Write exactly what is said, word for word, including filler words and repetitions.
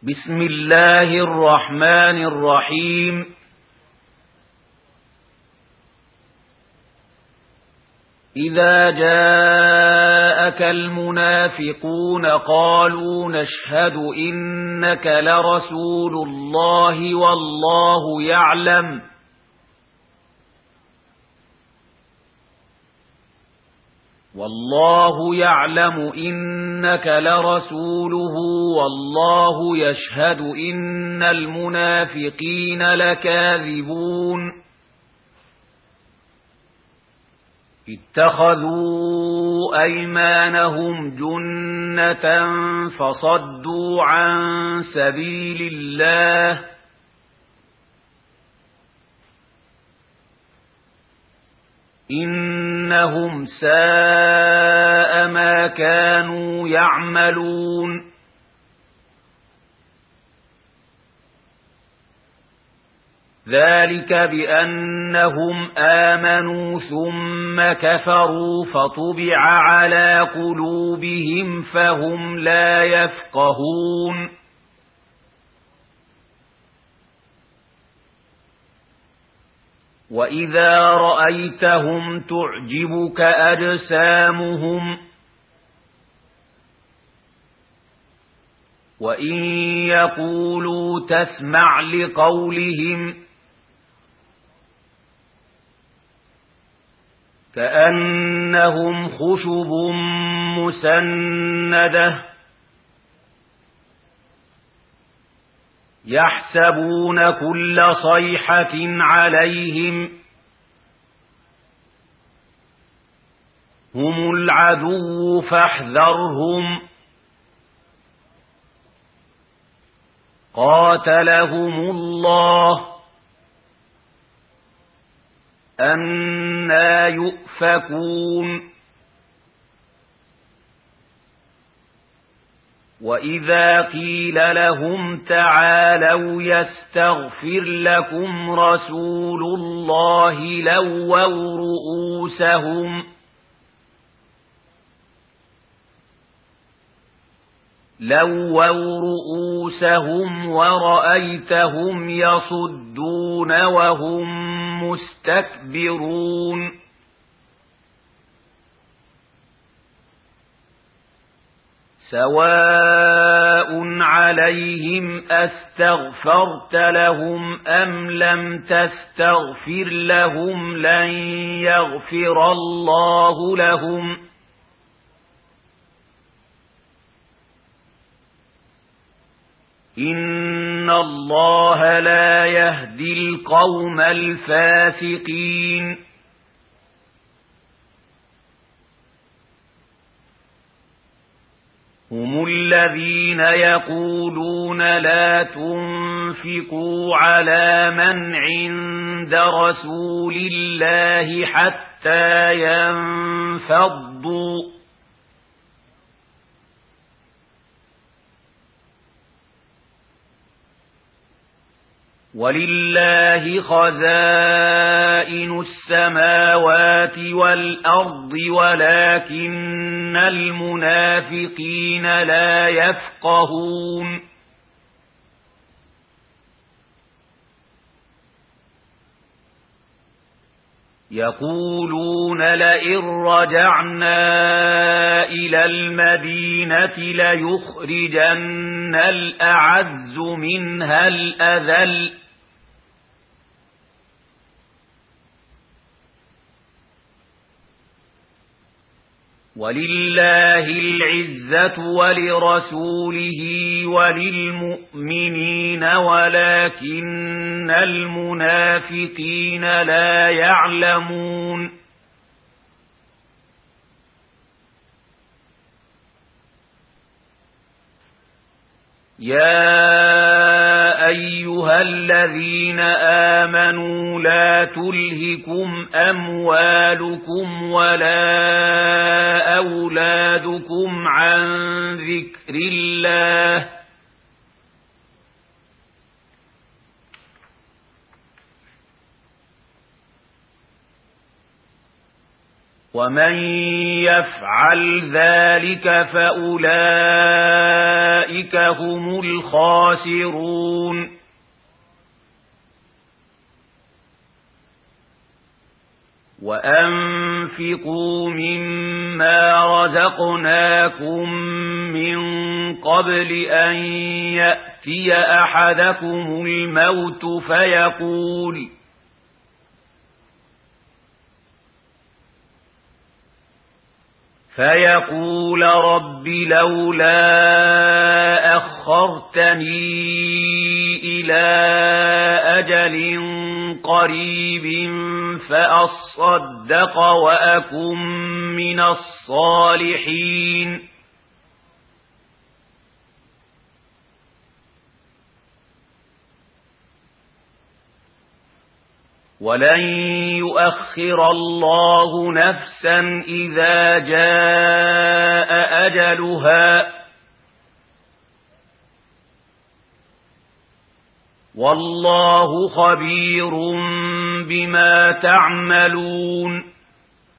بسم الله الرحمن الرحيم. إذا جاءك المنافقون قالوا نشهد إنك لرسول الله والله يعلم والله يعلم إنك لرسوله والله يشهد إن المنافقين لكاذبون. اتخذوا أيمانهم جنة فصدوا عن سبيل الله إنهم ساء ما كانوا يعملون. ذلك بأنهم آمنوا ثم كفروا فطبع على قلوبهم فهم لا يفقهون. وإذا رأيتهم تعجبك أجسامهم وإن يقولوا تسمع لقولهم كأنهم خشب مسندة يحسبون كل صيحة عليهم هم العدو فاحذرهم قاتلهم الله أنى يؤفكون. وإذا قيل لهم تعالوا يستغفر لكم رسول الله لووا رؤوسهم لووا رؤوسهم ورأيتهم يصدون وهم مستكبرون. سواء عليهم أستغفرت لهم أم لم تستغفر لهم لن يغفر الله لهم إن الله لا يهدي القوم الفاسقين. هم الذين يقولون لا تنفقوا على من عند رسول الله حتى ينفضوا ولله خزائن السماوات والأرض ولكن المنافقين لا يفقهون. يقولون لئن رجعنا إلى المدينة ليخرجن الأعز منها الأذل ولله العزة ولرسوله وللمؤمنين ولكن المنافقين لا يعلمون. يا أيها الذين آمنوا لا تلهكم أموالكم ولا أولادكم عن ذكر الله ومن يفعل ذلك فأولئك هم الخاسرون وأنفقوا مما رزقناكم من قبل أن يأتي أحدكم الموت فيقول فيقول رب لولا أخرتني إلى أجل قريب فأصدق وأكن من الصالحين ولن يؤخر الله نفسا إذا جاء أجلها والله خبير بما تعملون